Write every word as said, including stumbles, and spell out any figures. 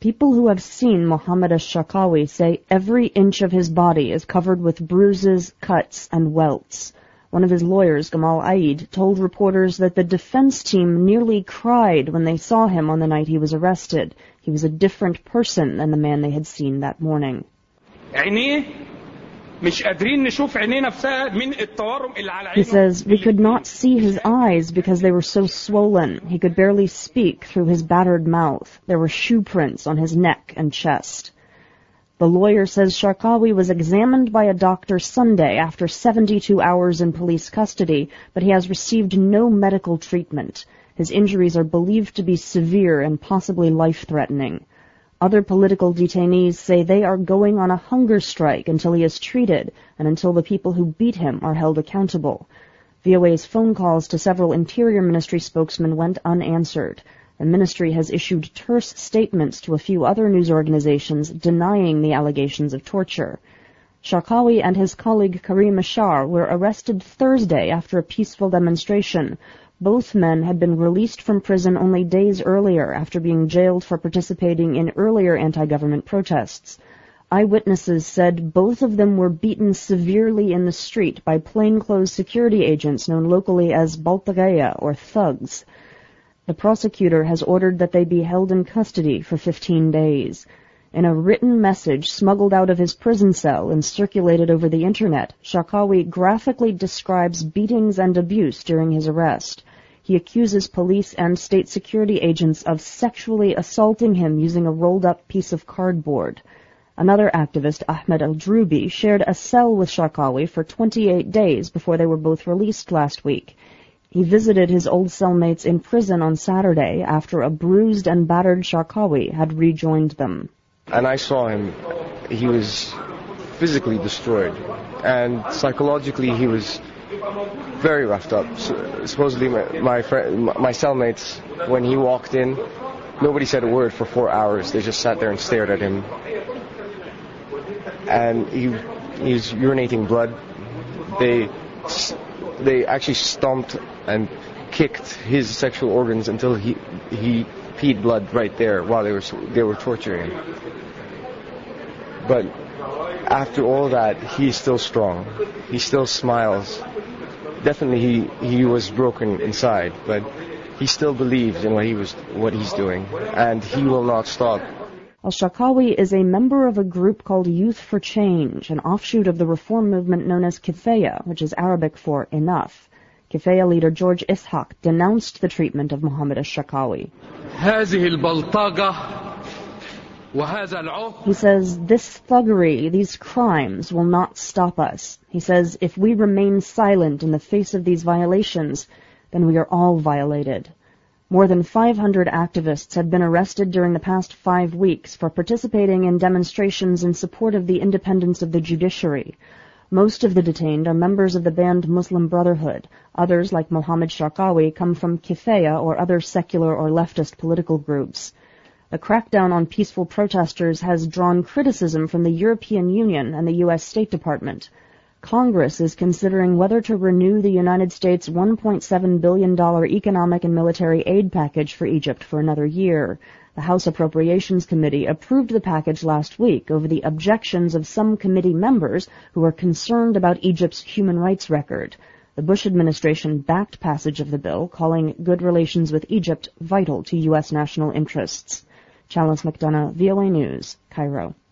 People who have seen Mohammed al-Sharqawi say every inch of his body is covered with bruises, cuts, and welts. One of his lawyers, Gamal Aid, told reporters that the defense team nearly cried when they saw him on the night he was arrested. He was a different person than the man they had seen that morning. He says, we could not see his eyes because they were so swollen. He could barely speak through his battered mouth. There were shoe prints on his neck and chest. The lawyer says Sharqawi was examined by a doctor Sunday after seventy-two hours in police custody, but he has received no medical treatment. His injuries are believed to be severe and possibly life-threatening. Other political detainees say they are going on a hunger strike until he is treated and until the people who beat him are held accountable. V O A's phone calls to several Interior Ministry spokesmen went unanswered. The ministry has issued terse statements to a few other news organizations denying the allegations of torture. Sharqawi and his colleague Karim Ashar were arrested Thursday after a peaceful demonstration. Both men had been released from prison only days earlier after being jailed for participating in earlier anti-government protests. Eyewitnesses said both of them were beaten severely in the street by plainclothes security agents known locally as Baltagaya or thugs. The prosecutor has ordered that they be held in custody for fifteen days. In a written message smuggled out of his prison cell and circulated over the internet, Sharqawi graphically describes beatings and abuse during his arrest. He accuses police and state security agents of sexually assaulting him using a rolled-up piece of cardboard. Another activist, Ahmed al-Drubi, shared a cell with Sharqawi for twenty-eight days before they were both released last week. He visited his old cellmates in prison on Saturday after a bruised and battered Sharqawi had rejoined them. And I saw him. He was physically destroyed, and psychologically he was very roughed up. So, supposedly my my, friend, my cellmates, when he walked in, nobody said a word for four hours. They just sat there and stared at him. And he, he was urinating blood. They they actually stomped and kicked his sexual organs until he he peed blood right there while they were they were torturing him. But after all that, he's still strong. He still smiles. Definitely, he, he was broken inside, but he still believes in what he was what he's doing, and he will not stop. Al-Sharqawi is a member of a group called Youth for Change, an offshoot of the reform movement known as Kifaya, which is Arabic for enough. Kifaya leader George Ishaq denounced the treatment of Mohammed al-Sharqawi. He says, this thuggery, these crimes will not stop us. He says, if we remain silent in the face of these violations, then we are all violated. More than five hundred activists have been arrested during the past five weeks for participating in demonstrations in support of the independence of the judiciary. Most of the detained are members of the banned Muslim Brotherhood. Others, like Mohammed Sharqawi, come from Kifaya or other secular or leftist political groups. The crackdown on peaceful protesters has drawn criticism from the European Union and the U S State Department. Congress is considering whether to renew the United States one point seven billion dollars economic and military aid package for Egypt for another year. The House Appropriations Committee approved the package last week over the objections of some committee members who are concerned about Egypt's human rights record. The Bush administration backed passage of the bill, calling good relations with Egypt vital to U S national interests. Chalice McDonough, V O A News, Cairo.